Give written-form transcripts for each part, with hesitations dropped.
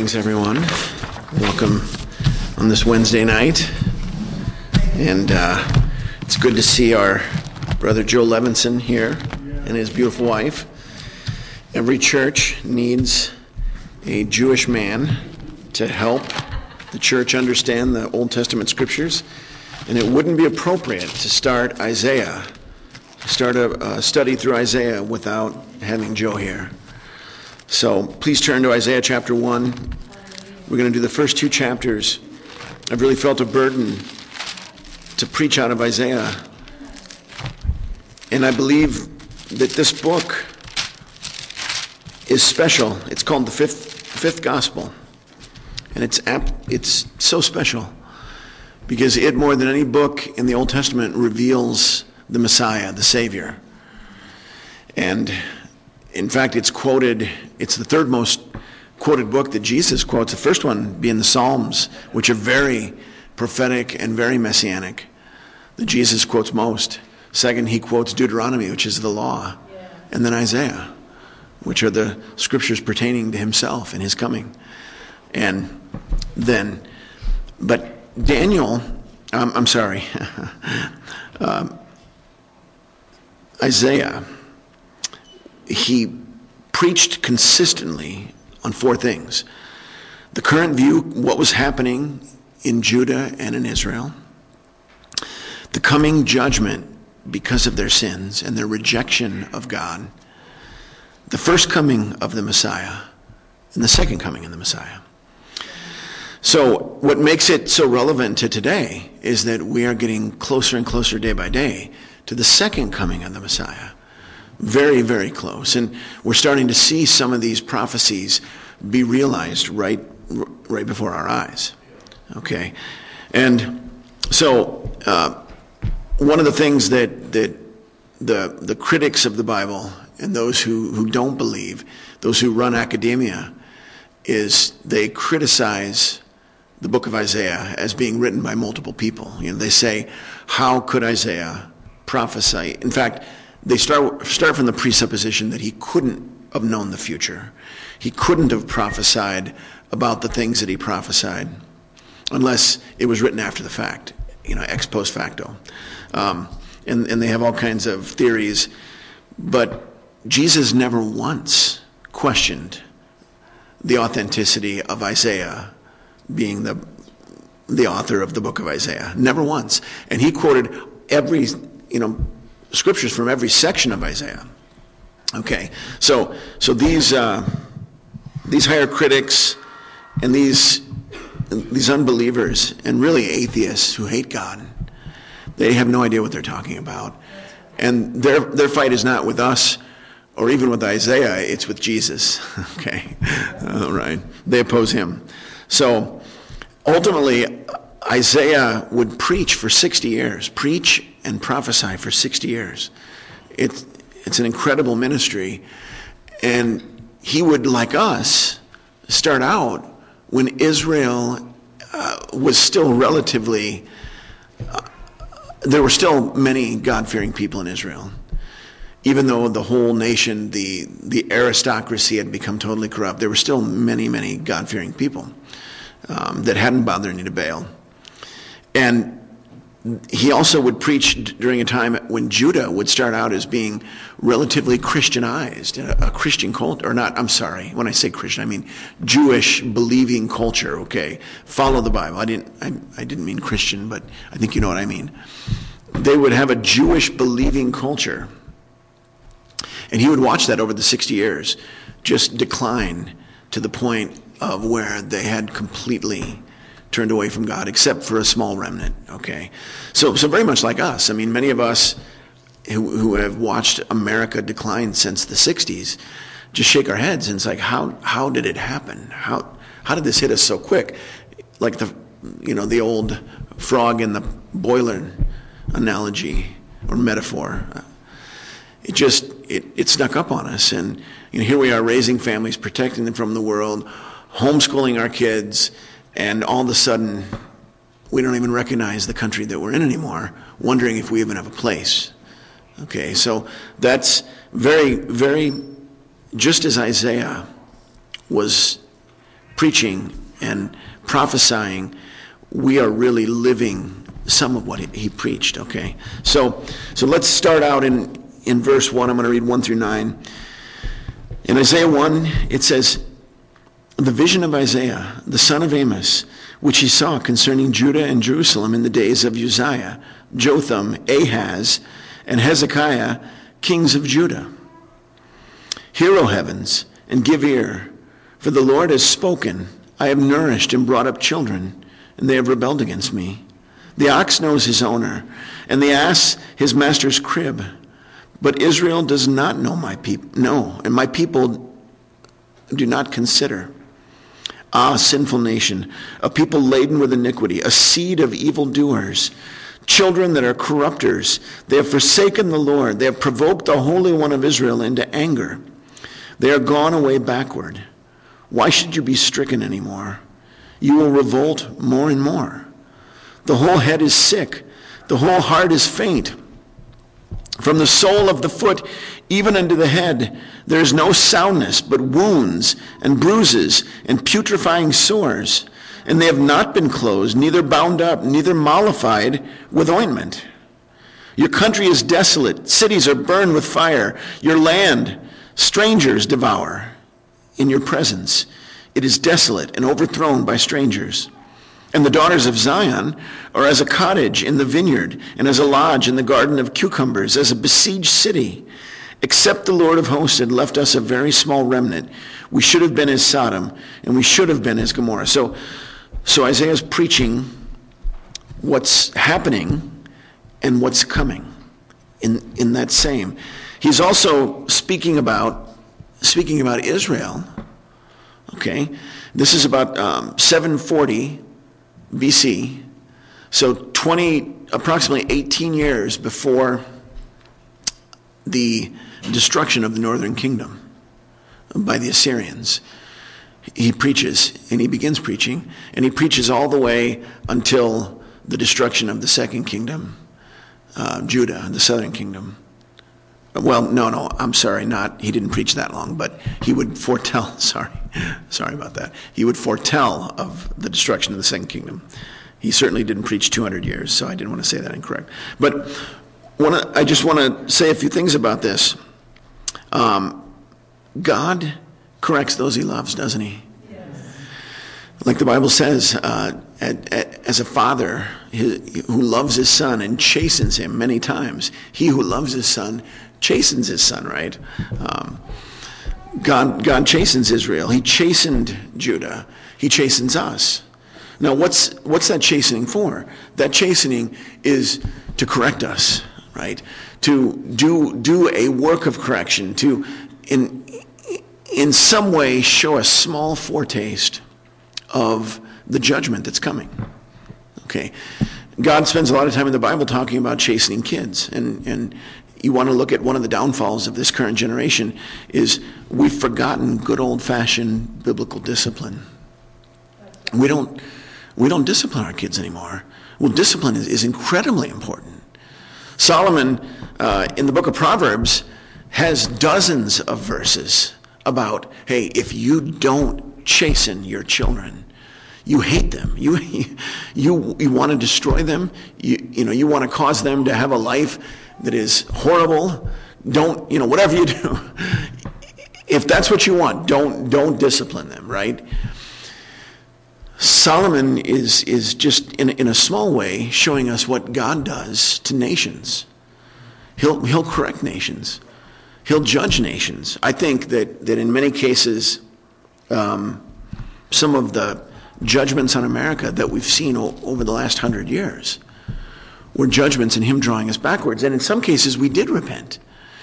Greetings, everyone. Welcome on this Wednesday night. And it's good to see our brother Joe Levinson here and his beautiful wife. Every church needs a Jewish man to help the church understand the Old Testament scriptures. And it wouldn't be appropriate to start a study through Isaiah without having Joe here. So please turn to Isaiah chapter 1. We're going to do the first two chapters. I've really felt a burden to preach out of Isaiah. And I believe that this book is special. It's called the fifth gospel. And it's so special because it, more than any book in the Old Testament, reveals the Messiah, the Savior. And in fact, it's the third most quoted book that Jesus quotes, the first one being the Psalms, which are very prophetic and very messianic, that Jesus quotes most. Second, he quotes Deuteronomy, which is the law, and then Isaiah, which are the scriptures pertaining to himself and his coming. But Daniel, Isaiah, he preached consistently on four things: the current view, what was happening in Judah and in Israel; the coming judgment because of their sins and their rejection of God; the first coming of the Messiah; and the second coming of the Messiah. So what makes it so relevant to today is that we are getting closer and closer day by day to the second coming of the Messiah. Very, very close. And we're starting to see some of these prophecies be realized right before our eyes. Okay? And so one of the things that the critics of the Bible and those who don't believe, those who run academia, is they criticize the book of Isaiah as being written by multiple people. They say, how could Isaiah prophesy? In fact, they start from the presupposition that he couldn't have known the future. He couldn't have prophesied about the things that he prophesied unless it was written after the fact, ex post facto. And they have all kinds of theories. But Jesus never once questioned the authenticity of Isaiah being the author of the book of Isaiah. Never once. And he quoted every, scriptures from every section of Isaiah. Okay, so these higher critics and these unbelievers and really atheists who hate God, they have no idea what they're talking about. And their fight is not with us or even with Isaiah, it's with Jesus. Okay, all right. They oppose him. So ultimately, Isaiah would preach for 60 years, preach and prophesy for 60 years. It's an incredible ministry. And he would, like us, start out when Israel was still relatively, there were still many God-fearing people in Israel. Even though the whole nation, the aristocracy had become totally corrupt, there were still many, many God-fearing people that hadn't bowed their knee to Baal. And he also would preach during a time when Judah would start out as being relatively Christianized, a Christian culture, when I say Christian, I mean Jewish believing culture, okay? Follow the Bible. I didn't mean Christian, but I think you know what I mean. They would have a Jewish believing culture. And he would watch that over the 60 years just decline to the point of where they had completely turned away from God, except for a small remnant, okay? So very much like us. I mean, many of us who have watched America decline since the 60s just shake our heads, and it's like, how did it happen? How did this hit us so quick? Like the old frog in the boiler analogy or metaphor. It snuck up on us, and here we are raising families, protecting them from the world, homeschooling our kids, and all of a sudden we don't even recognize the country that we're in anymore, wondering if we even have a place. Okay, so that's very, very, just as Isaiah was preaching and prophesying, we are really living some of what he preached, okay? So let's start out in verse 1. I'm going to read 1 through 9. In Isaiah 1, it says, "The vision of Isaiah, the son of Amos, which he saw concerning Judah and Jerusalem in the days of Uzziah, Jotham, Ahaz, and Hezekiah, kings of Judah. Hear, O heavens, and give ear, for the Lord has spoken. I have nourished and brought up children, and they have rebelled against me. The ox knows his owner, and the ass his master's crib. But Israel does not know my people, no, and my people do not consider. Ah, sinful nation, a people laden with iniquity, a seed of evildoers, children that are corrupters. They have forsaken the Lord. They have provoked the Holy One of Israel into anger. They are gone away backward. Why should you be stricken anymore? You will revolt more and more. The whole head is sick. The whole heart is faint. From the sole of the foot even unto the head, there is no soundness, but wounds and bruises and putrefying sores. And they have not been closed, neither bound up, neither mollified with ointment. Your country is desolate. Cities are burned with fire. Your land strangers devour. In your presence it is desolate and overthrown by strangers. And the daughters of Zion are as a cottage in the vineyard, and as a lodge in the garden of cucumbers, as a besieged city. Except the Lord of hosts had left us a very small remnant, we should have been as Sodom, and we should have been as Gomorrah. So Isaiah's preaching what's happening and what's coming in that same. He's also speaking about Israel. Okay, this is about 740 BC, so approximately 18 years before the destruction of the northern kingdom by the Assyrians. He preaches, and he begins preaching, and he preaches all the way until the destruction of the second kingdom, Judah, the southern kingdom. Well, no, I'm sorry, he didn't preach that long, but he would foretell, sorry about that. He would foretell of the destruction of the second kingdom. He certainly didn't preach 200 years, so I didn't want to say that incorrect. But I just want to say a few things about this. God corrects those he loves, doesn't he? Yes. Like the Bible says, as a father who loves his son and chastens him many times, he who loves his son chastens his son, right? God chastens Israel. He chastened Judah. He chastens us. Now, what's that chastening for? That chastening is to correct us, right? To do a work of correction, to in some way show a small foretaste of the judgment that's coming. Okay, God spends a lot of time in the Bible talking about chastening kids, and you want to look at one of the downfalls of this current generation is we've forgotten good old-fashioned biblical discipline. We don't discipline our kids anymore. Well, discipline is incredibly important. Solomon, in the book of Proverbs, has dozens of verses about, hey, if you don't chasten your children, you hate them. You want to destroy them. You want to cause them to have a life that is horrible. Don't, whatever you do. If that's what you want, don't discipline them, right? Solomon is just in a small way showing us what God does to nations. He'll correct nations. He'll judge nations. I think that in many cases, some of the judgments on America that we've seen over the last 100 years were judgments in him drawing us backwards. And in some cases, we did repent.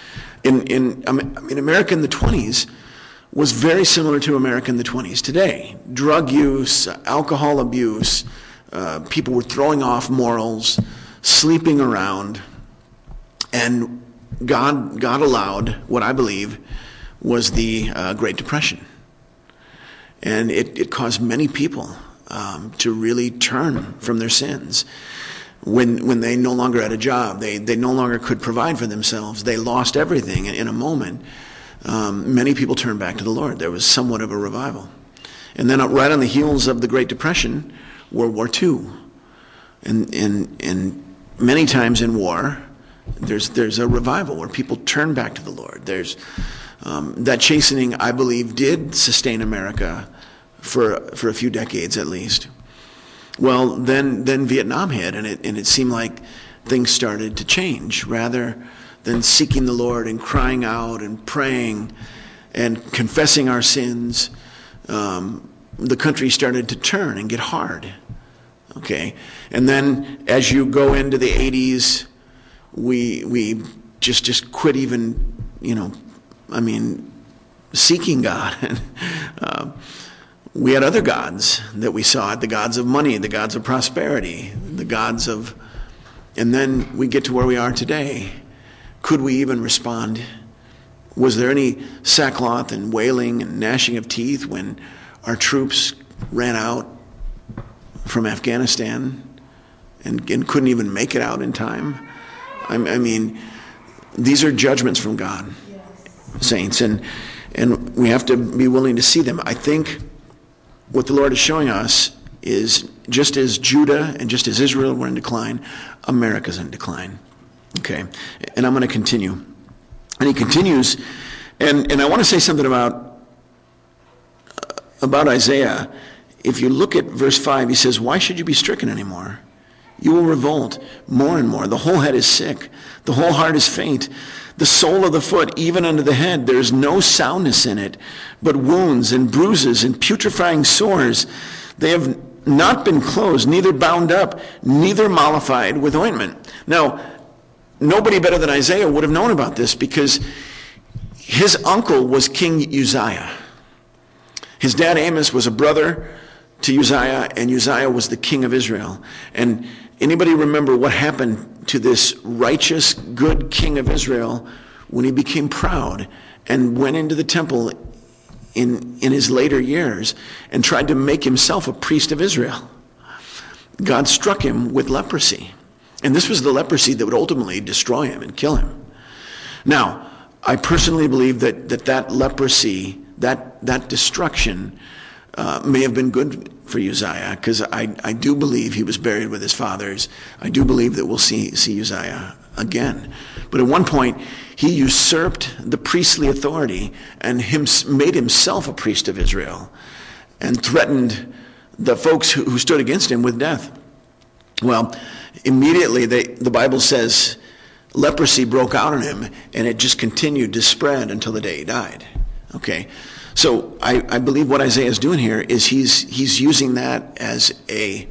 America in the 20s was very similar to America in the 20s today. Drug use, alcohol abuse, people were throwing off morals, sleeping around, and God allowed what I believe was the Great Depression. And it caused many people to really turn from their sins. When they no longer had a job, they no longer could provide for themselves, they lost everything in a moment. Many people turned back to the Lord. There was somewhat of a revival. And then right on the heels of the Great Depression, World War II. And many times in war, there's a revival where people turn back to the Lord. There's that chastening, I believe, did sustain America for a few decades at least. Well, then Vietnam hit, and it seemed like things started to change. Rather than seeking the Lord and crying out and praying and confessing our sins, the country started to turn and get hard. Okay, and then as you go into the 80s, we just quit even, seeking God. We had other gods that we sought, the gods of money, the gods of prosperity, the gods of, and then we get to where we are today. Could we even respond? Was there any sackcloth and wailing and gnashing of teeth when our troops ran out from Afghanistan and couldn't even make it out in time? I mean, these are judgments from God, saints, and we have to be willing to see them. I think what the Lord is showing us is just as Judah and just as Israel were in decline, America's in decline. Okay, and I'm going to continue. And he continues, and I want to say something about Isaiah. If you look at verse 5, he says, "Why should you be stricken anymore? You will revolt more and more. The whole head is sick. The whole heart is faint. The sole of the foot, even unto the head, there is no soundness in it, but wounds and bruises and putrefying sores. They have not been closed, neither bound up, neither mollified with ointment." Now, nobody better than Isaiah would have known about this because his uncle was King Uzziah. His dad Amos was a brother to Uzziah, and Uzziah was the king of Israel. And anybody remember what happened to this righteous, good king of Israel when he became proud and went into the temple in his later years and tried to make himself a priest of Israel? God struck him with leprosy. And this was the leprosy that would ultimately destroy him and kill him. Now, I personally believe that leprosy, that destruction, may have been good for Uzziah, because I do believe he was buried with his fathers. I do believe that we'll see Uzziah again. But at one point, he usurped the priestly authority and made himself a priest of Israel and threatened the folks who stood against him with death. Well, immediately the Bible says leprosy broke out on him, and it just continued to spread until the day he died. Okay, so I believe what Isaiah is doing here is he's using that as a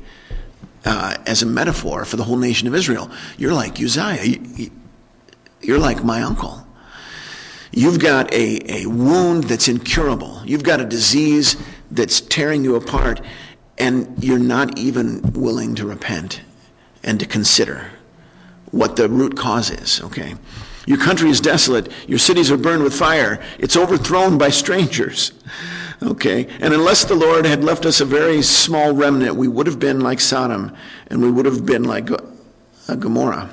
metaphor for the whole nation of Israel. You're like Uzziah. You're like my uncle. You've got a wound that's incurable. You've got a disease that's tearing you apart, and you're not even willing to repent and to consider what the root cause is, okay? Your country is desolate. Your cities are burned with fire. It's overthrown by strangers, okay? And unless the Lord had left us a very small remnant, we would have been like Sodom, and we would have been like Gomorrah.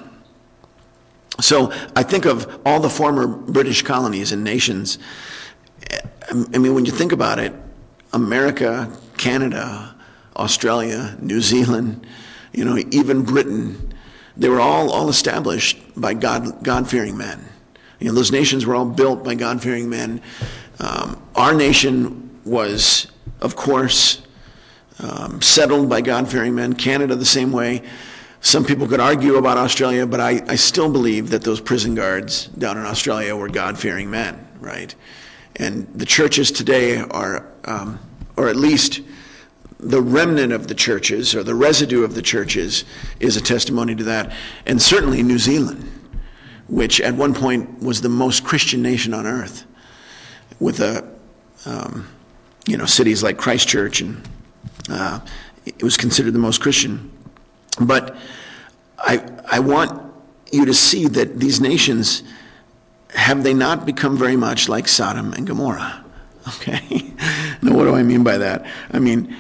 So I think of all the former British colonies and nations. I mean, when you think about it, America, Canada, Australia, New Zealand, even Britain, they were all established by God-fearing men. Those nations were all built by God-fearing men. Our nation was, of course, settled by God-fearing men. Canada the same way. Some people could argue about Australia, but I still believe that those prison guards down in Australia were God-fearing men, right? And the churches today are, or at least the remnant of the churches or the residue of the churches is a testimony to that. And certainly New Zealand, which at one point was the most Christian nation on earth, with cities like Christchurch, and it was considered the most Christian. But I want you to see that these nations, have they not become very much like Sodom and Gomorrah? Okay. Now, what do I mean by that? I mean,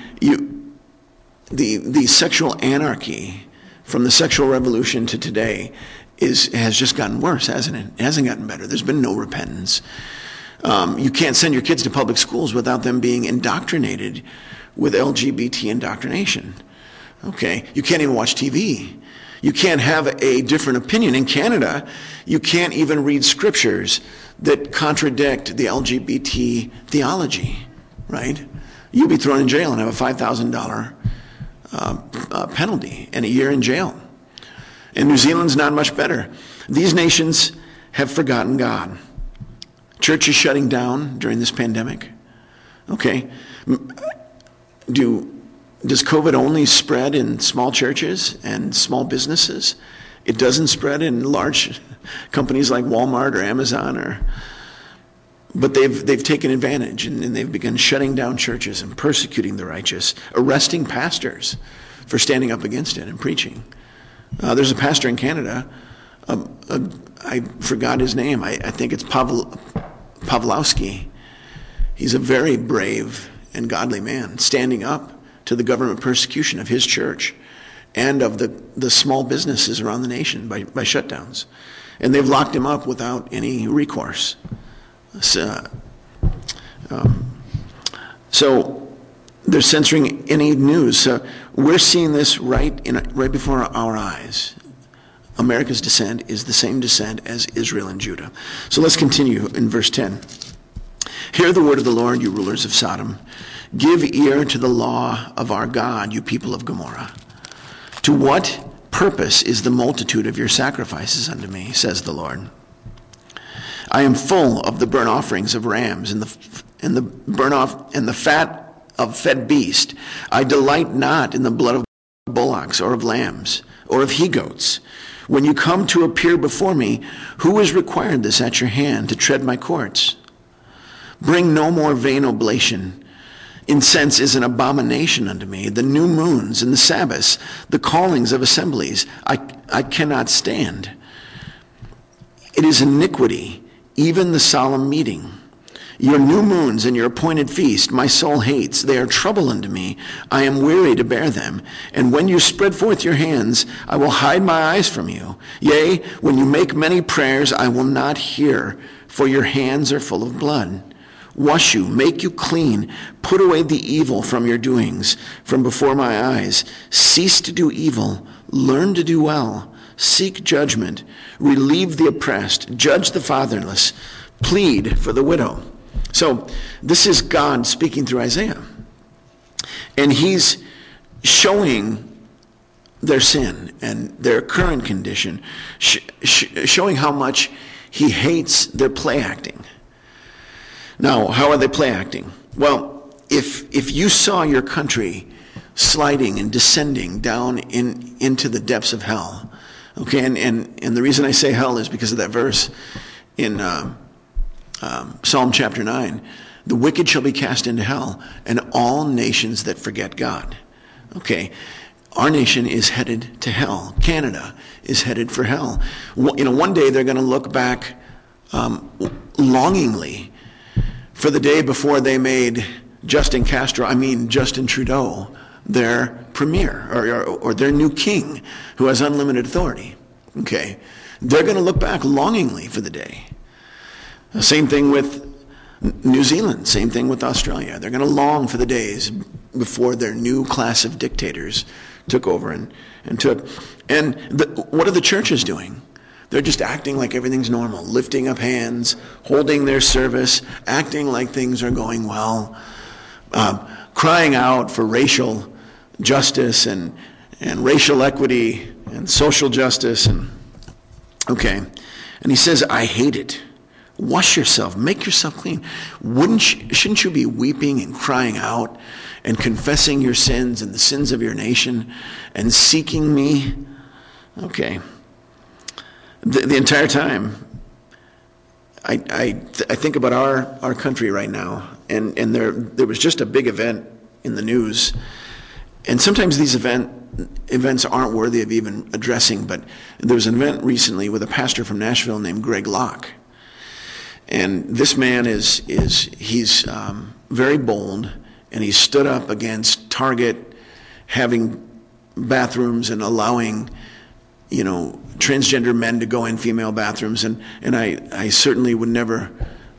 the sexual anarchy from the sexual revolution to today has just gotten worse, hasn't it? It hasn't gotten better. There's been no repentance. You can't send your kids to public schools without them being indoctrinated with LGBT indoctrination. Okay, you can't even watch TV. You can't have a different opinion. In Canada, you can't even read scriptures that contradict the LGBT theology, right? You'll be thrown in jail and have a $5,000 penalty and a year in jail. And New Zealand's not much better. These nations have forgotten God. Church is shutting down during this pandemic. Okay. Does COVID only spread in small churches and small businesses? It doesn't spread in large companies like Walmart or Amazon, but they've taken advantage and they've begun shutting down churches and persecuting the righteous, arresting pastors for standing up against it and preaching. There's a pastor in Canada. I forgot his name. I think it's Pawlowski. He's a very brave and godly man, standing up to the government persecution of his church and of the small businesses around the nation by shutdowns. And they've locked him up without any recourse. So they're censoring any news. So we're seeing this right before our eyes. America's descent is the same descent as Israel and Judah. So let's continue in verse 10. Hear the word of the Lord, you rulers of Sodom. Give ear to the law of our God, you people of Gomorrah. To what purpose is the multitude of your sacrifices unto me, says the Lord? I am full of the burnt offerings of rams and the fat of fed beast. I delight not in the blood of bullocks or of lambs or of he-goats. When you come to appear before me, who has required this at your hand to tread my courts? Bring no more vain oblation. Incense is an abomination unto me. The new moons and the Sabbaths, the callings of assemblies, I cannot stand. It is iniquity, even the solemn meeting. Your new moons and your appointed feast, my soul hates. They are trouble unto me. I am weary to bear them. And when you spread forth your hands, I will hide my eyes from you. Yea, when you make many prayers, I will not hear, for your hands are full of blood. Wash you, make you clean, put away the evil from your doings, from before my eyes. Cease to do evil, learn to do well, seek judgment, relieve the oppressed, judge the fatherless, plead for the widow. So this is God speaking through Isaiah. And he's showing their sin and their current condition, showing how much he hates their play acting. Now, how are they play acting? Well, if you saw your country sliding and descending down into the depths of hell, okay, and the reason I say hell is because of that verse in Psalm chapter 9, the wicked shall be cast into hell, and all nations that forget God. Okay, our nation is headed to hell. Canada is headed for hell. One day they're going to look back longingly for the day before they made Justin Trudeau their premier or their new king who has unlimited authority. Okay, they're going to look back longingly for the day. Same thing with New Zealand, same thing with Australia. They're going to long for the days before their new class of dictators took over and what are the churches doing? They're just acting like everything's normal, lifting up hands, holding their service, acting like things are going well, crying out for racial justice and racial equity and social justice. And he says, I hate it. Wash yourself, make yourself clean. Shouldn't you be weeping and crying out and confessing your sins and the sins of your nation and seeking me? Okay. The entire time, I think about our country right now, and there was just a big event in the news, and sometimes these events aren't worthy of even addressing, but there was an event recently with a pastor from Nashville named Greg Locke, and this man he's very bold, and he stood up against Target having bathrooms and allowing transgender men to go in female bathrooms, and I certainly would never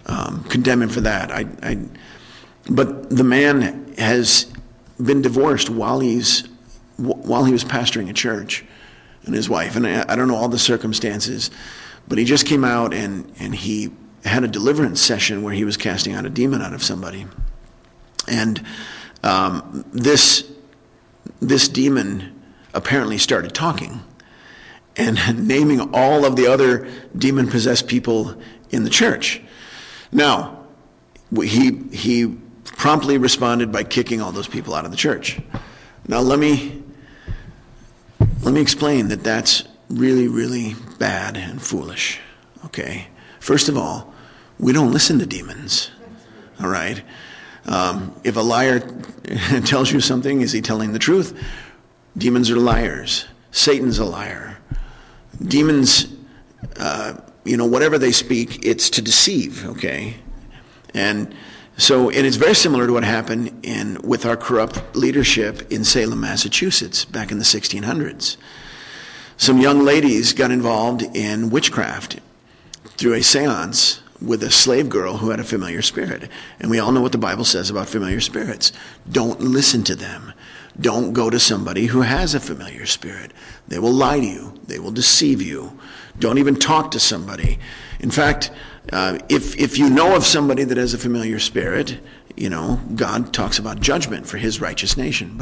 condemn him for that. But the man has been divorced while he was pastoring a church, and his wife. And I don't know all the circumstances, but he just came out and he had a deliverance session where he was casting out a demon out of somebody. And this demon apparently started talking and naming all of the other demon-possessed people in the church. Now, he promptly responded by kicking all those people out of the church. Now, let me explain that that's really, really bad and foolish, okay? First of all, we don't listen to demons, all right? If a liar tells you something, is he telling the truth? Demons are liars. Satan's a liar. Demons, whatever they speak, it's to deceive, okay? And it's very similar to what happened with our corrupt leadership in Salem, Massachusetts, back in the 1600s. Some young ladies got involved in witchcraft through a seance with a slave girl who had a familiar spirit. And we all know what the Bible says about familiar spirits. Don't listen to them. Don't go to somebody who has a familiar spirit. They will lie to you. They will deceive you. Don't even talk to somebody. In fact, if you know of somebody that has a familiar spirit, God talks about judgment for his righteous nation.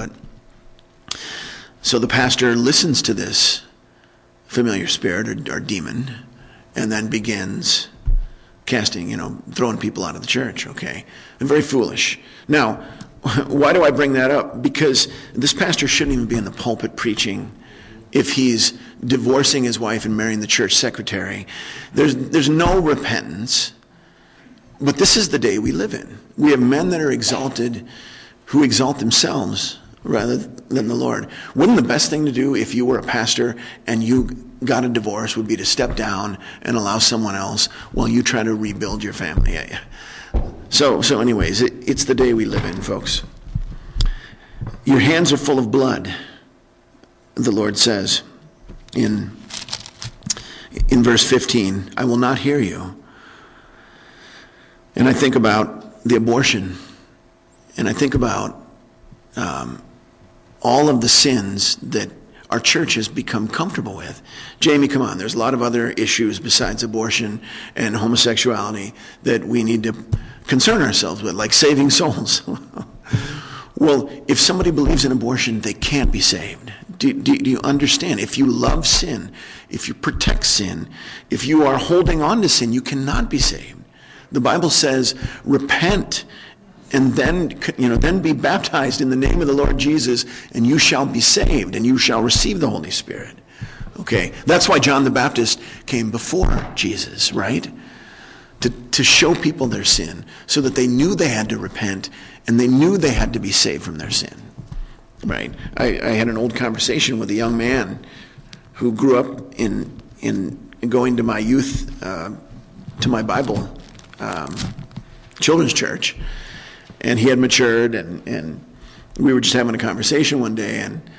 So the pastor listens to this familiar spirit or demon and then begins casting, throwing people out of the church, okay? And very foolish. Now, why do I bring that up? Because this pastor shouldn't even be in the pulpit preaching if he's divorcing his wife and marrying the church secretary. There's no repentance. But this is the day we live in. We have men that are exalted who exalt themselves rather than the Lord. Wouldn't the best thing to do if you were a pastor and you got a divorce would be to step down and allow someone else while you try to rebuild your family? So anyways, it's the day we live in, folks. Your hands are full of blood, the Lord says in verse 15, I will not hear you. And I think about the abortion, and I think about all of the sins that our church has become comfortable with. Jamie, come on, there's a lot of other issues besides abortion and homosexuality that we need to concern ourselves with, like saving souls. Well, if somebody believes in abortion, they can't be saved. Do you understand? If you love sin, if you protect sin, if you are holding on to sin, you cannot be saved. The Bible says, repent and then be baptized in the name of the Lord Jesus, and you shall be saved, and you shall receive the Holy Spirit. Okay, that's why John the Baptist came before Jesus, right? To show people their sin, so that they knew they had to repent, and they knew they had to be saved from their sin, right? I had an old conversation with a young man who grew up in going to my youth, to my Bible children's church, and he had matured, and we were just having a conversation one day,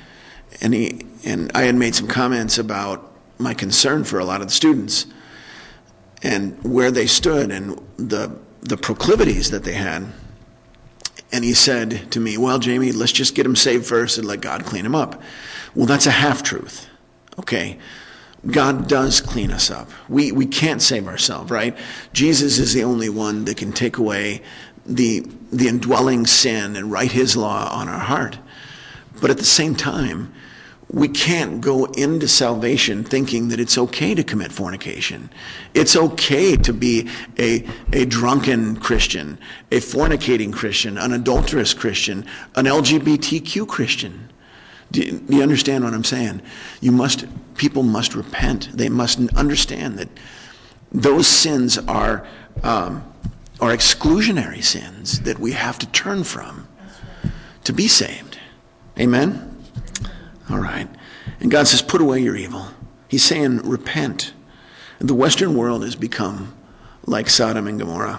and I had made some comments about my concern for a lot of the students and where they stood and the proclivities that they had. And he said to me, well, Jamie, let's just get them saved first and let God clean them up. Well, that's a half-truth, okay? God does clean us up. We can't save ourselves, right? Jesus is the only one that can take away the indwelling sin and write his law on our heart. But at the same time, we can't go into salvation thinking that it's okay to commit fornication. It's okay to be a drunken Christian, a fornicating Christian, an adulterous Christian, an LGBTQ Christian. Do you understand what I'm saying? People must repent. They must understand that those sins are exclusionary sins that we have to turn from to be saved. Amen? All right. And God says, put away your evil. He's saying, repent. The Western world has become like Sodom and Gomorrah.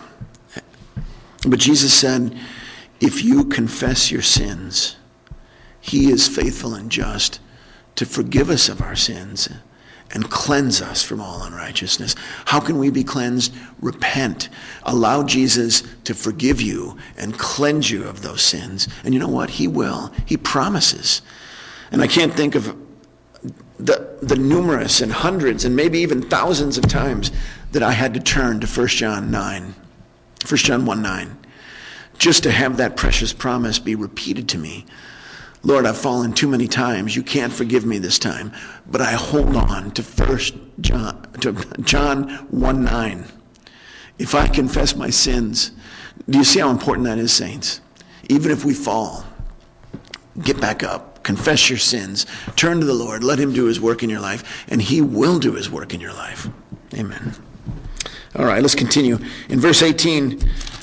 But Jesus said, if you confess your sins, he is faithful and just to forgive us of our sins and cleanse us from all unrighteousness. How can we be cleansed? Repent. Allow Jesus to forgive you and cleanse you of those sins. And you know what? He will. He promises. And I can't think of the numerous and hundreds and maybe even thousands of times that I had to turn to 1 John 1:9, just to have that precious promise be repeated to me. Lord, I've fallen too many times. You can't forgive me this time. But I hold on to John 1:9. If I confess my sins, do you see how important that is, saints? Even if we fall, get back up, confess your sins, turn to the Lord, let him do his work in your life, and he will do his work in your life. Amen. All right, let's continue. In verse 18,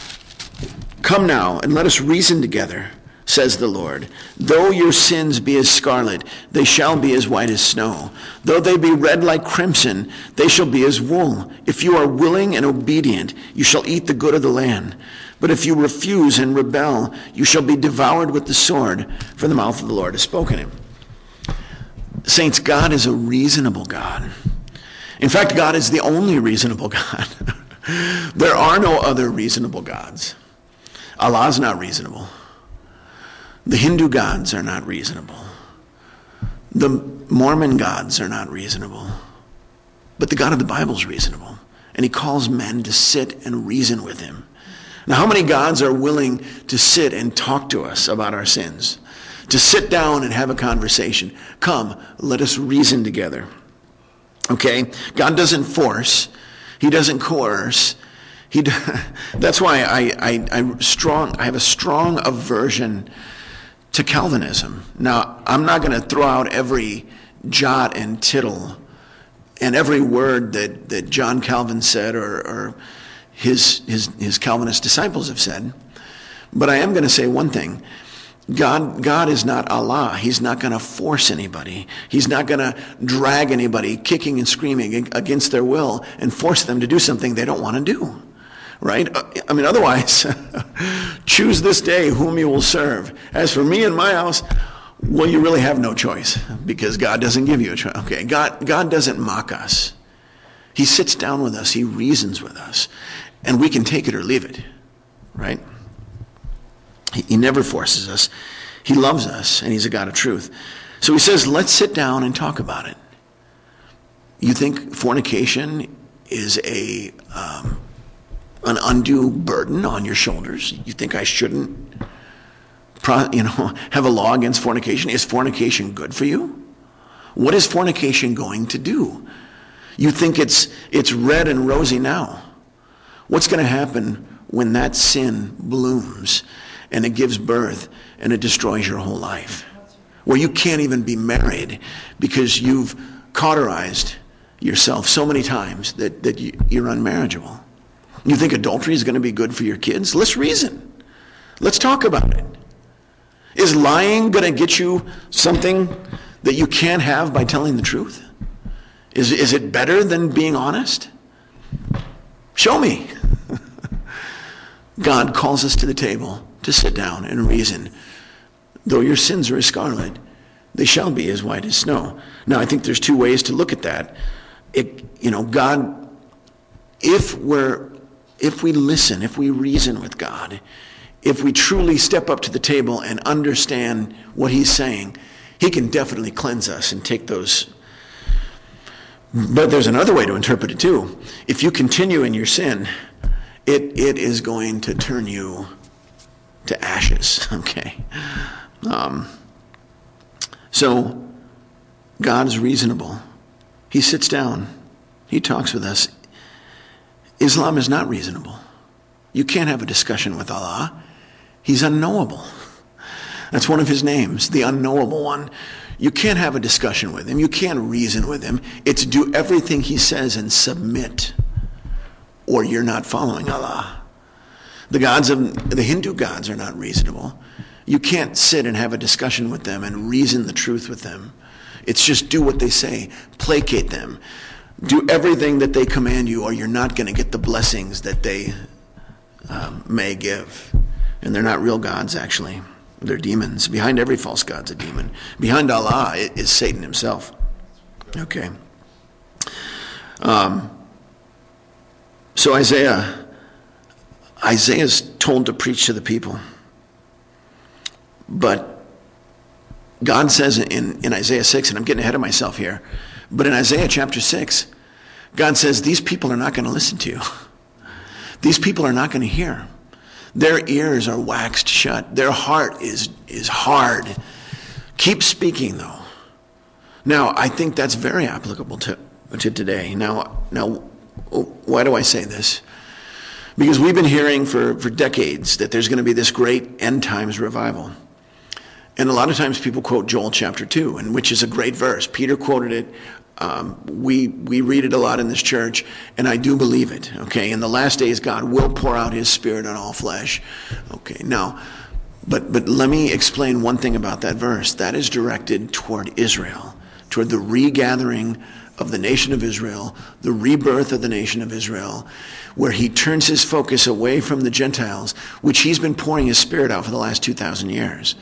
come now and let us reason together, says the Lord. Though your sins be as scarlet, they shall be as white as snow. Though they be red like crimson, they shall be as wool. If you are willing and obedient, you shall eat the good of the land. But if you refuse and rebel, you shall be devoured with the sword, for the mouth of the Lord has spoken it. Saints, God is a reasonable God. In fact, God is the only reasonable God. There are no other reasonable gods. Allah's not reasonable. The Hindu gods are not reasonable. The Mormon gods are not reasonable. But the God of the Bible is reasonable. And he calls men to sit and reason with him. Now, how many gods are willing to sit and talk to us about our sins? To sit down and have a conversation. Come, let us reason together. Okay? God doesn't force. He doesn't coerce. That's why I have a strong aversion to Calvinism. Now, I'm not going to throw out every jot and tittle and every word that John Calvin said or his Calvinist disciples have said. But I am going to say one thing. God is not Allah. He's not going to force anybody. He's not going to drag anybody kicking and screaming against their will and force them to do something they don't want to do. Right? I mean, otherwise, choose this day whom you will serve. As for me and my house, well, you really have no choice because God doesn't give you a choice. Okay, God doesn't mock us. He sits down with us. He reasons with us. And we can take it or leave it. Right? He never forces us. He loves us, and he's a God of truth. So he says, let's sit down and talk about it. You think fornication is an undue burden on your shoulders? You think I shouldn't have a law against fornication? Is fornication good for you? What is fornication going to do? You think it's red and rosy now. What's going to happen when that sin blooms and it gives birth and it destroys your whole life? Where you can't even be married because you've cauterized yourself so many times that you're unmarriageable. You think adultery is going to be good for your kids? Let's reason. Let's talk about it. Is lying going to get you something that you can't have by telling the truth? Is it better than being honest? Show me. God calls us to the table to sit down and reason. Though your sins are as scarlet, they shall be as white as snow. Now, I think there's two ways to look at that. God, if we listen, if we reason with God, if we truly step up to the table and understand what he's saying, he can definitely cleanse us and take those. But there's another way to interpret it too. If you continue in your sin, it is going to turn you to ashes, okay? So God is reasonable. He sits down. He talks with us. Islam is not reasonable. You can't have a discussion with Allah. He's unknowable. That's one of his names, the unknowable one. You can't have a discussion with him. You can't reason with him. It's do everything he says and submit, or you're not following Allah. The Hindu gods are not reasonable. You can't sit and have a discussion with them and reason the truth with them. It's just do what they say. Placate them. Do everything that they command you, or you're not going to get the blessings that they may give. And they're not real gods, actually. They're demons. Behind every false god's a demon. Behind Allah is Satan himself. Okay. So Isaiah's told to preach to the people. But God says in Isaiah 6, and I'm getting ahead of myself here, but in Isaiah chapter 6, God says these people are not going to listen to you. These people are not going to hear. Their ears are waxed shut. Their heart is hard. Keep speaking, though. Now, I think that's very applicable to today. Now, why do I say this? Because we've been hearing for decades that there's going to be this great end times revival. And a lot of times people quote Joel chapter 2, and which is a great verse. Peter quoted it. We read it a lot in this church, and I do believe it. Okay, in the last days, God will pour out his Spirit on all flesh. Okay, now, but let me explain one thing about that verse. That is directed toward Israel, toward the regathering of the nation of Israel, the rebirth of the nation of Israel, where he turns his focus away from the Gentiles, which he's been pouring his Spirit out for the last 2,000 years.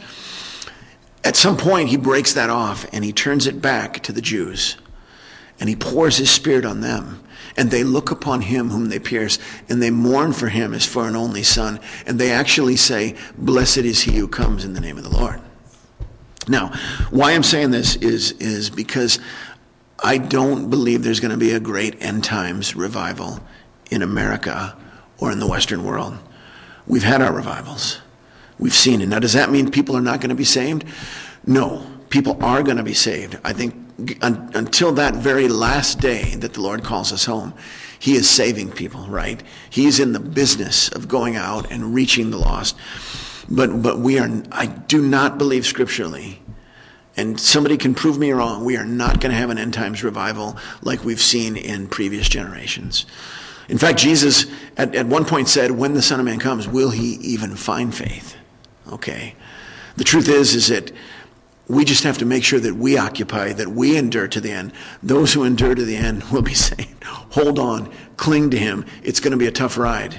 At some point, he breaks that off, and he turns it back to the Jews. And he pours his Spirit on them. And they look upon him whom they pierce, and they mourn for him as for an only son. And they actually say, blessed is he who comes in the name of the Lord. Now, why I'm saying this is because I don't believe there's going to be a great end times revival in America or in the Western world. We've had our revivals. We've seen it. Now, does that mean people are not going to be saved? No, people are going to be saved. I think until that very last day that the Lord calls us home, he is saving people, right? He's in the business of going out and reaching the lost. But I do not believe scripturally, and somebody can prove me wrong, we are not going to have an end times revival like we've seen in previous generations. In fact, Jesus at one point said, when the Son of Man comes, will he even find faith? Okay. The truth is that we just have to make sure that we occupy, that we endure to the end. Those who endure to the end will be saved. Hold on. Cling to him. It's going to be a tough ride.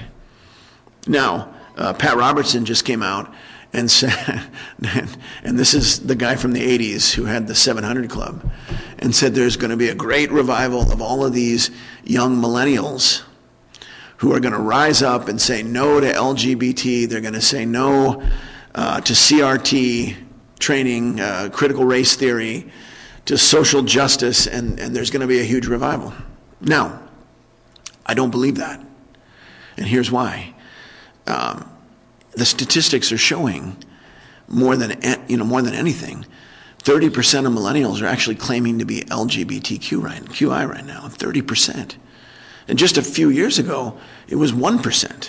Now, Pat Robertson just came out and said, and this is the guy from the 80s who had the 700 Club, and said there's going to be a great revival of all of these young millennials who are going to rise up and say no to LGBT. They're going to say no to CRT training, critical race theory, to social justice, and there's going to be a huge revival. Now, I don't believe that. And here's why. The statistics are showing more than anything, 30% of millennials are actually claiming to be LGBTQI right now, 30%. And just a few years ago, it was 1%.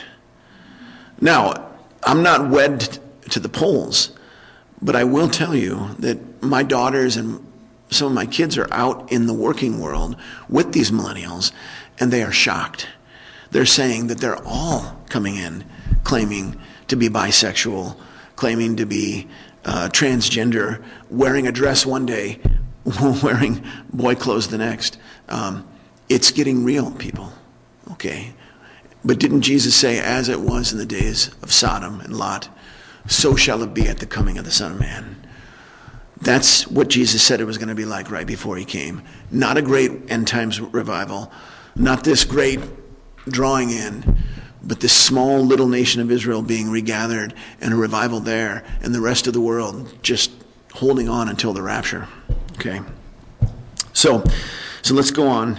Now, I'm not wed to the polls, but I will tell you that my daughters and some of my kids are out in the working world with these millennials, and they are shocked. They're saying that they're all coming in claiming to be bisexual, claiming to be transgender, wearing a dress one day, wearing boy clothes the next. It's getting real, people, okay? But didn't Jesus say, as it was in the days of Sodom and Lot, so shall it be at the coming of the Son of Man? That's what Jesus said it was going to be like right before he came. Not a great end times revival, not this great drawing in, but this small little nation of Israel being regathered and a revival there, and the rest of the world just holding on until the rapture. Okay? So let's go on.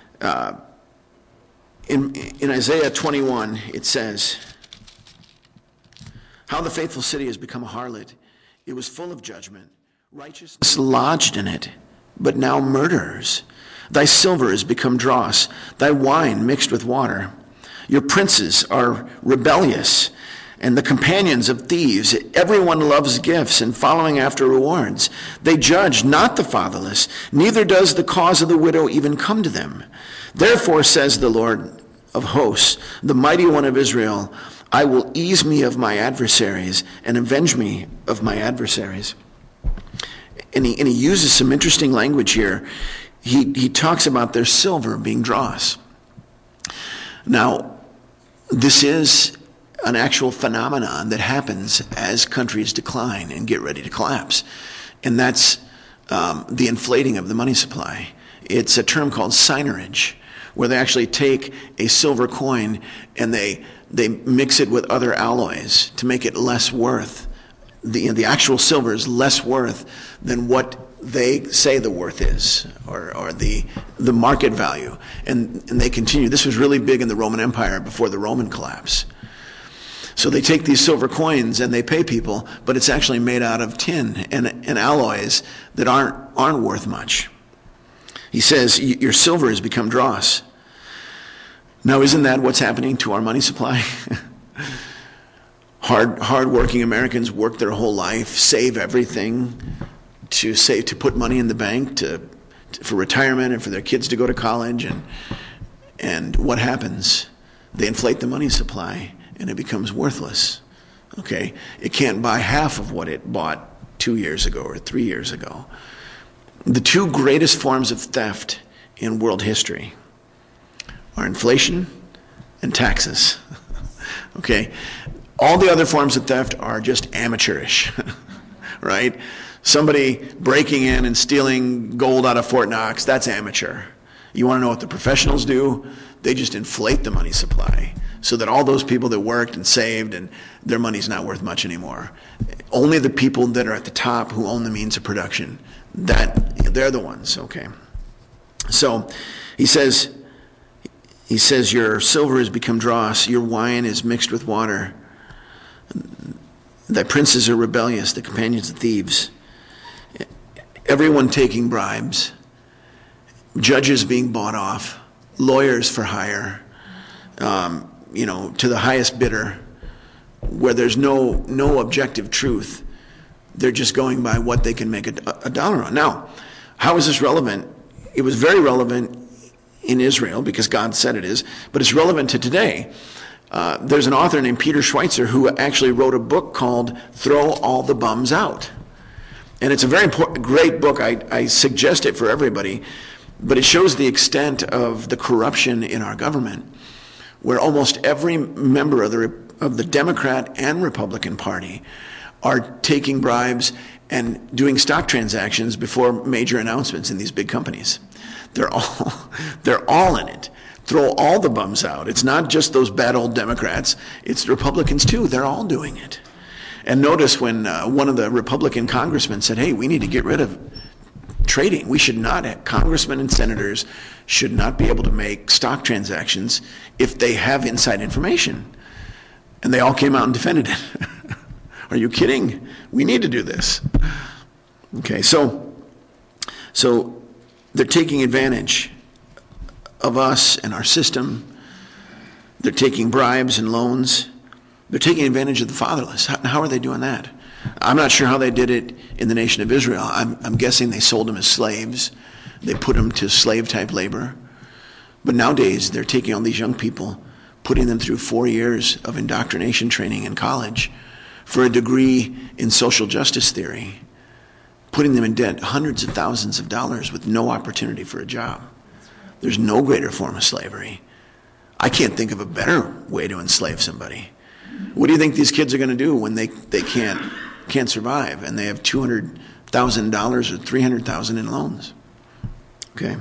In Isaiah 21, it says, how the faithful city has become a harlot. It was full of judgment. Righteousness lodged in it, but now murderers. Thy silver is become dross, thy wine mixed with water. Your princes are rebellious, and the companions of thieves. Everyone loves gifts and following after rewards. They judge not the fatherless, neither does the cause of the widow even come to them. Therefore, says the Lord of hosts, the mighty one of Israel, I will ease me of my adversaries and avenge me of my adversaries. And he uses some interesting language here. He talks about their silver being dross. Now, this is an actual phenomenon that happens as countries decline and get ready to collapse. And that's the inflating of the money supply. It's a term called signage, where they actually take a silver coin and they mix it with other alloys to make it less worth. The actual silver is less worth than what they say the worth is, or the market value. And they continue. This was really big in the Roman Empire before the Roman collapse. So they take these silver coins and they pay people, but it's actually made out of tin and alloys that aren't worth much. He says, your silver has become dross. Now, isn't that what's happening to our money supply? Hard-working Americans work their whole life, save everything to put money in the bank for retirement and for their kids to go to college. And what happens? They inflate the money supply and it becomes worthless. Okay? It can't buy half of what it bought 2 years ago or 3 years ago. The two greatest forms of theft in world history are inflation and taxes. Okay? All the other forms of theft are just amateurish, right? Somebody breaking in and stealing gold out of Fort Knox, that's amateur. You want to know what the professionals do? They just inflate the money supply so that all those people that worked and saved, and their money's not worth much anymore. Only the people that are at the top who own the means of production, they're the ones, okay? So he says, your silver has become dross, your wine is mixed with water. Thy princes are rebellious, the companions of thieves. Everyone taking bribes, judges being bought off, lawyers for hire, to the highest bidder, where there's no objective truth. They're just going by what they can make a dollar on. Now, how is this relevant? It was very relevant in Israel because God said it is, but it's relevant to today. There's an author named Peter Schweitzer who actually wrote a book called Throw All the Bums Out. And it's a very great book. I suggest it for everybody. But it shows the extent of the corruption in our government, where almost every member of the Democrat and Republican Party are taking bribes and doing stock transactions before major announcements in these big companies. They're all in it. Throw all the bums out. It's not just those bad old Democrats. It's the Republicans too. They're all doing it. And notice when one of the Republican congressmen said, hey, we need to get rid of trading. We should not, congressmen and senators should not be able to make stock transactions if they have inside information. And they all came out and defended it. Are you kidding? We need to do this. Okay, so they're taking advantage of us and our system. They're taking bribes and loans. They're taking advantage of the fatherless. How are they doing that? I'm not sure how they did it in the nation of Israel. I'm guessing they sold them as slaves. They put them to slave-type labor. But nowadays, they're taking all these young people, putting them through 4 years of indoctrination training in college for a degree in social justice theory, putting them in debt hundreds of thousands of dollars with no opportunity for a job. There's no greater form of slavery. I can't think of a better way to enslave somebody. What do you think these kids are going to do when they can't survive and they have $200,000 or $300,000 in loans? Okay,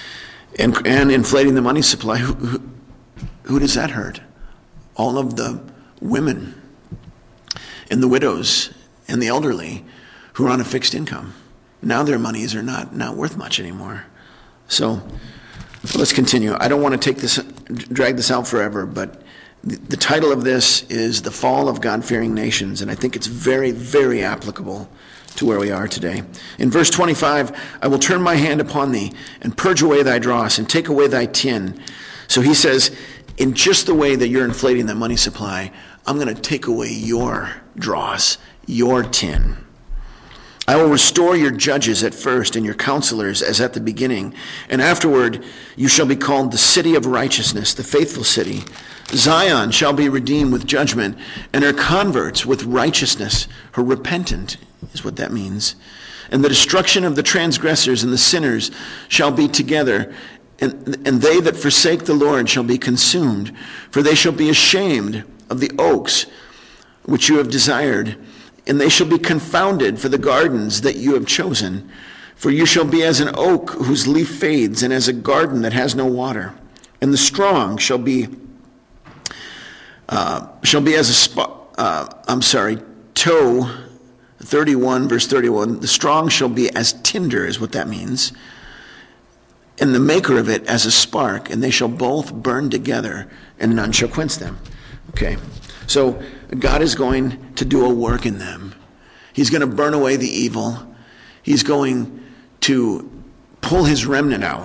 and inflating the money supply. Who does that hurt? All of the women and the widows and the elderly who are on a fixed income. Now their monies are not worth much anymore. So let's continue. I don't want to drag this out forever, but the title of this is The Fall of God-Fearing Nations, and I think it's very, very applicable to where we are today. In verse 25, I will turn my hand upon thee and purge away thy dross and take away thy tin. So he says, in just the way that you're inflating the money supply, I'm going to take away your dross, your tin. I will restore your judges at first and your counselors as at the beginning. And afterward you shall be called the city of righteousness, the faithful city. Zion shall be redeemed with judgment, and her converts with righteousness. Her repentant is what that means. And the destruction of the transgressors and the sinners shall be together. And they that forsake the Lord shall be consumed. For they shall be ashamed of the oaks which you have desired. And they shall be confounded for the gardens that you have chosen. For you shall be as an oak whose leaf fades, and as a garden that has no water. And the strong shall be as a spark. Toe 31, verse 31. The strong shall be as tinder, is what that means. And the maker of it as a spark, and they shall both burn together, and none shall quench them. Okay, so God is going to do a work in them. He's going to burn away the evil. He's going to pull his remnant out.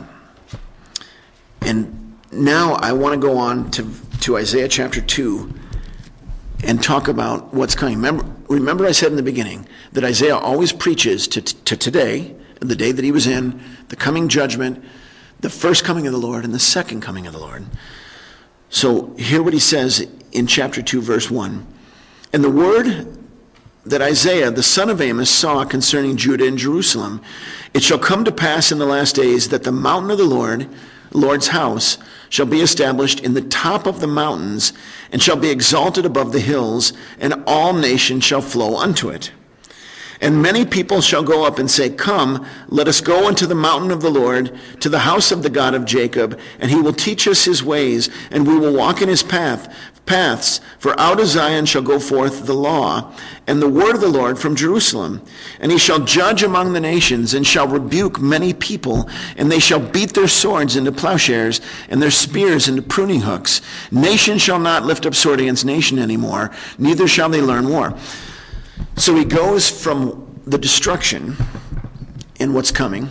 And now I want to go on to Isaiah chapter 2 and talk about what's coming. Remember I said in the beginning that Isaiah always preaches to today, the day that he was in, the coming judgment, the first coming of the Lord, and the second coming of the Lord. So hear what he says in chapter 2, verse 1. And the word that Isaiah, the son of Amos, saw concerning Judah and Jerusalem, it shall come to pass in the last days that the mountain of the Lord's house, shall be established in the top of the mountains, and shall be exalted above the hills, and all nations shall flow unto it. And many people shall go up and say, Come, let us go unto the mountain of the Lord, to the house of the God of Jacob, and he will teach us his ways, and we will walk in his paths. For out of Zion shall go forth the law, and the word of the Lord from Jerusalem. And he shall judge among the nations, and shall rebuke many people, and they shall beat their swords into plowshares, and their spears into pruning hooks. Nation shall not lift up sword against nation anymore, neither shall they learn war. So he goes from the destruction in what's coming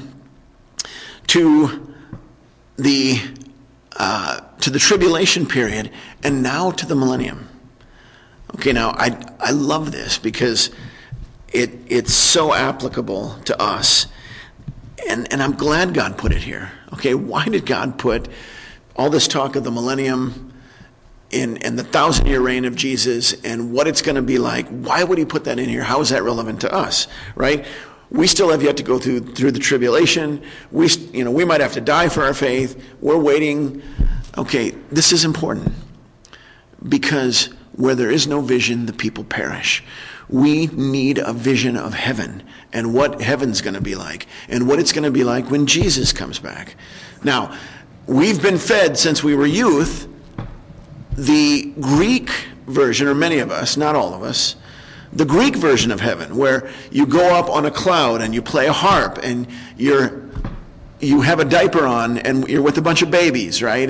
to the tribulation period, and now to the millennium. Okay, now I love this because it's so applicable to us, and I'm glad God put it here. Okay, why did God put all this talk of the millennium and the 1,000-year reign of Jesus and what it's going to be like? Why would he put that in here? How is that relevant to us, right? We still have yet to go through the tribulation. We might have to die for our faith. We're waiting. Okay, this is important because where there is no vision, the people perish. We need a vision of heaven and what heaven's going to be like and what it's going to be like when Jesus comes back. Now, we've been fed since we were youth the Greek version, or many of us, not all of us, the Greek version of heaven, where you go up on a cloud and you play a harp and you have a diaper on and you're with a bunch of babies, right?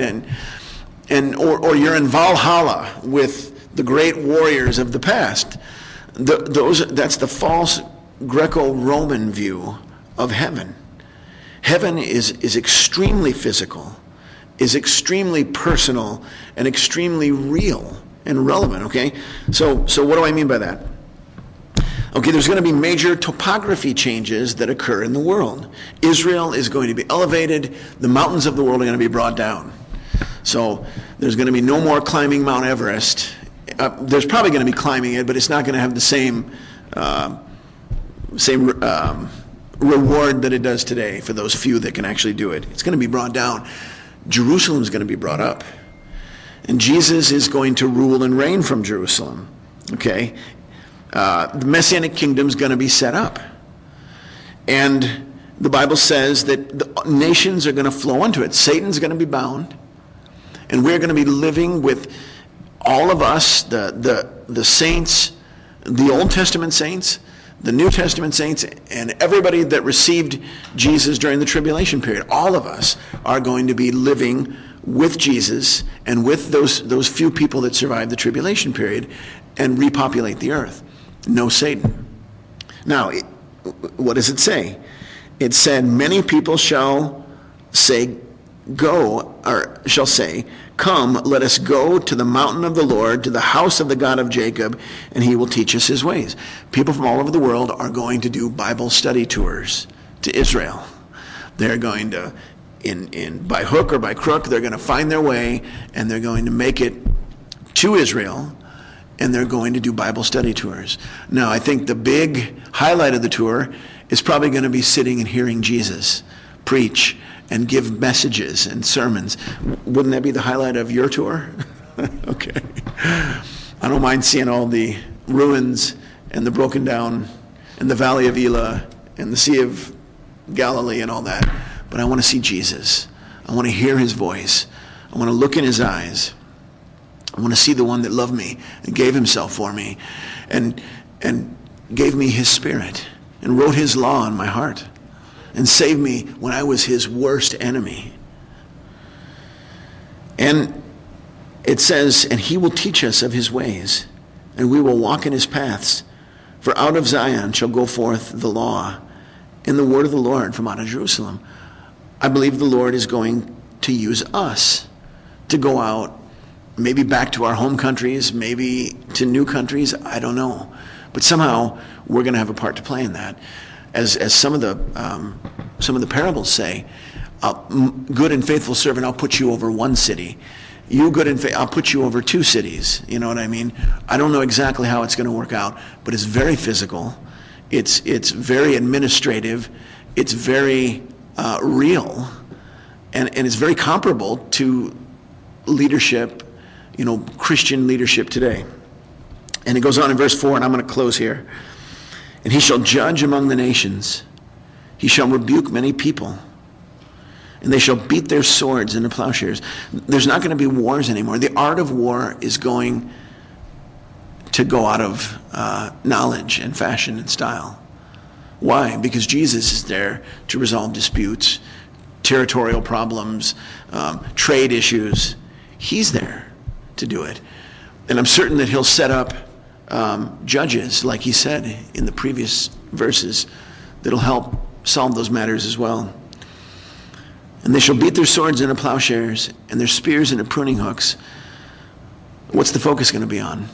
Or you're in Valhalla with the great warriors of the past. That's the false Greco-Roman view of heaven. Heaven is extremely physical, is extremely personal, and extremely real and relevant, okay? So what do I mean by that? Okay, there's going to be major topography changes that occur in the world. Israel is going to be elevated. The mountains of the world are going to be brought down. So there's going to be no more climbing Mount Everest. There's probably going to be climbing it, but it's not going to have the same reward that it does today for those few that can actually do it. It's going to be brought down. Jerusalem is going to be brought up. And Jesus is going to rule and reign from Jerusalem. Okay? The Messianic kingdom is going to be set up. And the Bible says that the nations are going to flow into it. Satan's going to be bound. And we're going to be living with all of us, the saints, the Old Testament saints, the New Testament saints, and everybody that received Jesus during the tribulation period. All of us are going to be living with Jesus and with those few people that survived the tribulation period and repopulate the earth. No Satan. Now, what does it say? It said, many people shall say, Come, let us go to the mountain of the Lord, to the house of the God of Jacob, and he will teach us his ways. People from all over the world are going to do Bible study tours to Israel. They're going to, by hook or by crook, they're going to find their way, and they're going to make it to Israel, and they're going to do Bible study tours. Now, I think the big highlight of the tour is probably going to be sitting and hearing Jesus preach and give messages and sermons. Wouldn't that be the highlight of your tour? Okay. I don't mind seeing all the ruins and the broken down and the Valley of Elah and the Sea of Galilee and all that. But I want to see Jesus. I want to hear his voice. I I want to look in his eyes. I want to see the one that loved me and gave himself for me and gave me his Spirit and wrote his law on my heart and saved me when I was his worst enemy. And it says, and he will teach us of his ways, and we will walk in his paths. For out of Zion shall go forth the law and the word of the Lord from out of Jerusalem. I believe the Lord is going to use us to go out, maybe back to our home countries, maybe to new countries, I don't know. But somehow we're going to have a part to play in that. As some of the parables say, good and faithful servant, I'll put you over one city. You good and faithful, I'll put you over two cities. You know what I mean? I don't know exactly how it's going to work out, but it's very physical. It's very administrative. It's very real, and it's very comparable to leadership, Christian leadership today. And it goes on in verse 4, and I'm going to close here. And he shall judge among the nations. He shall rebuke many people. And they shall beat their swords into plowshares. There's not going to be wars anymore. The art of war is going to go out of knowledge and fashion and style. Why? Because Jesus is there to resolve disputes, territorial problems, trade issues. He's there to do it. And I'm certain that he'll set up judges, like he said in the previous verses, that'll help solve those matters as well. And they shall beat their swords into plowshares and their spears into pruning hooks. What's the focus going to be on?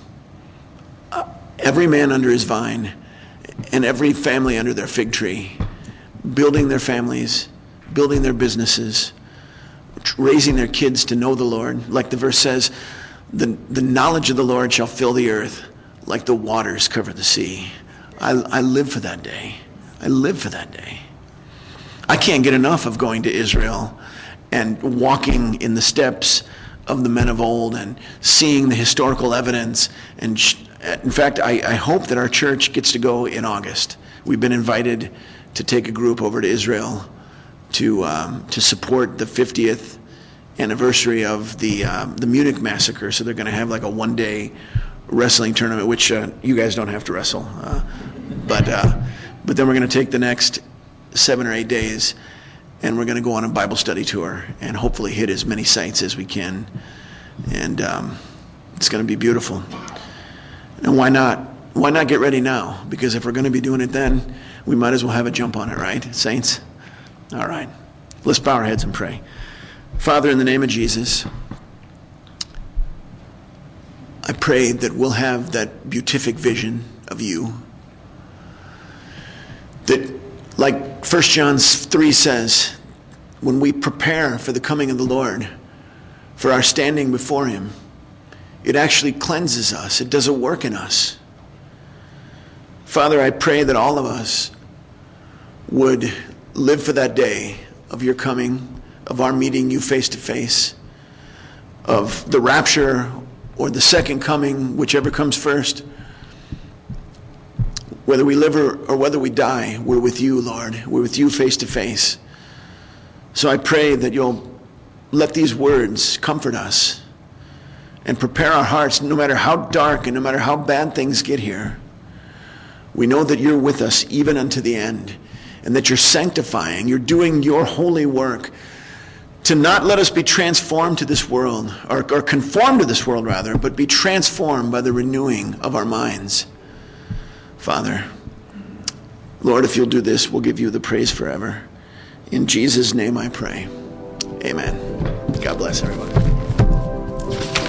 Every man under his vine and every family under their fig tree, building their families, building their businesses, raising their kids to know the Lord. Like the verse says, the knowledge of the Lord shall fill the earth like the waters cover the sea. I live for that day. I live for that day. I can't get enough of going to Israel and walking in the steps of the men of old and seeing the historical evidence. And in fact, I hope that our church gets to go in August. We've been invited to take a group over to Israel to support the 50th anniversary of the Munich massacre. So they're going to have like a one-day wrestling tournament, which you guys don't have to wrestle. But then we're going to take the next 7 or 8 days, and we're going to go on a Bible study tour and hopefully hit as many sites as we can. And it's going to be beautiful. And why not? Why not get ready now? Because if we're going to be doing it then, we might as well have a jump on it, right, saints? All right. Let's bow our heads and pray. Father, in the name of Jesus, I pray that we'll have that beatific vision of you. That, like 1 John 3 says, when we prepare for the coming of the Lord, for our standing before him, it actually cleanses us. It does a work in us. Father, I pray that all of us would live for that day of your coming, of our meeting you face to face, of the rapture or the second coming, whichever comes first. Whether we live or whether we die, we're with you, Lord. We're with you face to face. So I pray that you'll let these words comfort us and prepare our hearts, no matter how dark and no matter how bad things get here. We know that you're with us even unto the end, and that you're sanctifying, you're doing your holy work to not let us be transformed to this world, or conformed to this world rather, but be transformed by the renewing of our minds. Father, Lord, if you'll do this, we'll give you the praise forever. In Jesus' name I pray. Amen. God bless everyone.